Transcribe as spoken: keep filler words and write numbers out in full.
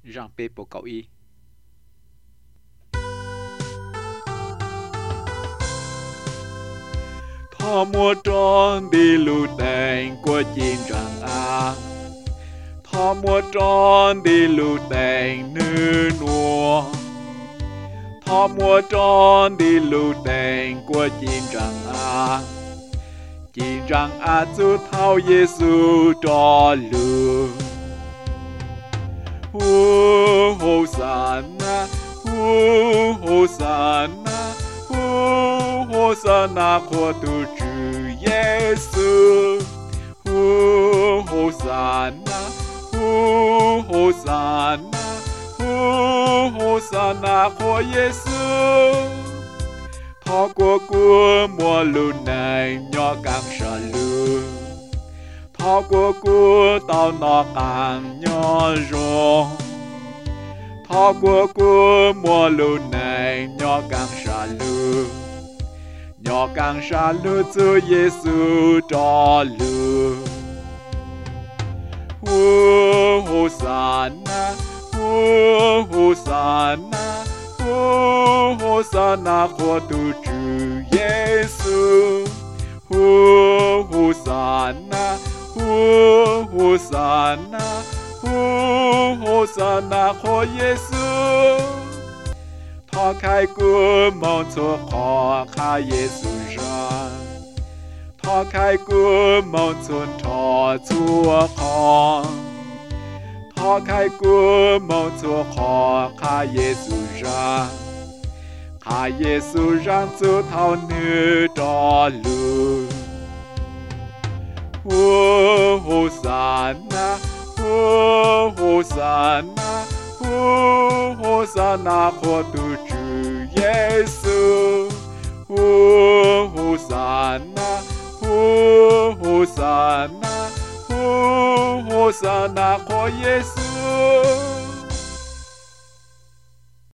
Rằng bê bộ cậu y. Thọ mua tròn đi lù đèn của chiến rằng à. Thọ mua tròn đi lù đèn nữ nùa. Thọ mua tròn đi lù đèn của chiến rằng à. Chiến rằng à chú thao Giê-xu cho lù. Hô hô sa-na, hô hô sa-na, hô hô sa-na của tu chư Giê-xu. Hô hô sa-na, hô hô sa-na, hô hô sa-na của Giê-xu. Thọ của của mùa lù này nhỏ càng sợ lù. Thọ của của tao nó càng nhỏ rô. Thọ của của mùa lù này nhỏ càng xa lù. Nhỏ càng xa lù chú Giê-xu cho lù. Hô hô sa-na, hô hô sa-na, hô hô sa-na của tu chư Giê-xu. Hô hô sa-na, hô hô sa-na, hô hô sa-na của Giê-xu. Thọ khai của mong chúa khó khá Giê-xu ra. Thọ khai của mong chúa thọ chúa khó. Thọ khai của mong chúa khó khá Giê-xu ra. Khá Giê-xu ra chúa thao nữ cho lù. Hô hô sa-na, hô hô sa-na, hô hô sa-na của tu chư Giê-xu. Hô hô sa-na, hô hô sa-na, hô hô sa-na của Giê-xu.